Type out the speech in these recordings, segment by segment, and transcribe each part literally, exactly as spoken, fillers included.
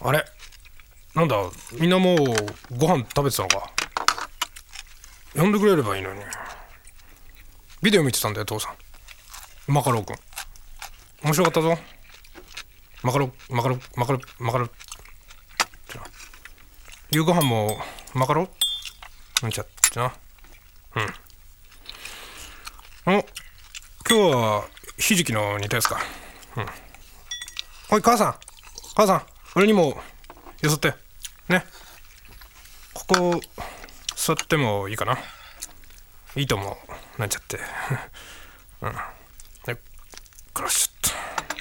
あれ、なんだ、みんなもうご飯食べてたのか。呼んでくれればいいのに。ビデオ見てたんだよ父さん。マカロウくん面白かったぞ。マカロマカロマカロマカロ夕ご飯もマカロうんちゃってな。うん。お、今日はひじきの煮たやつか。うん。おい母さん母さん、俺にもよそってね。ここ座ってもいいかな。いいと思うなんちゃってうん。でクラッシュっ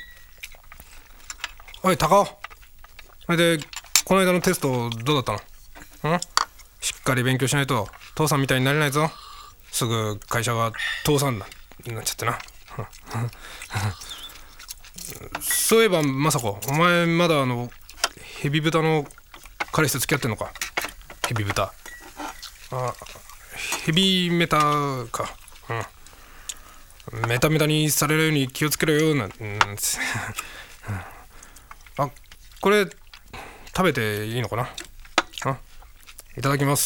と。おい高尾、それでこの間のテストどうだったの？んしっかり勉強しないと父さんみたいになれないぞ。すぐ会社が父さんだなっちゃってなそういえば雅子、お前まだあのヘビ豚の彼氏と付き合ってんのか？ヘビ豚、あ、ヘビメタか。うん、メタメタにされるように気をつけろよなん、うん、あ、これ食べていいのかな。あ、いただきます。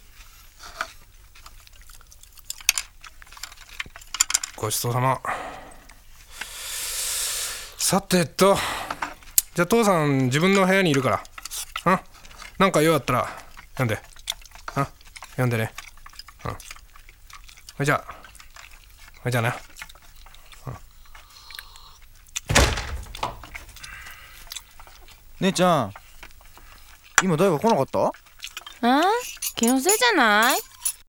ごちそうさま。さてと、じゃあ父さん自分の部屋にいるから、あ、なんか用あったら呼んで、あ、呼んでね。うん。ほいじゃあ、ほいじゃあな。うん、 姉ちゃん、今誰か来なかった？ あ？気のせいじゃない？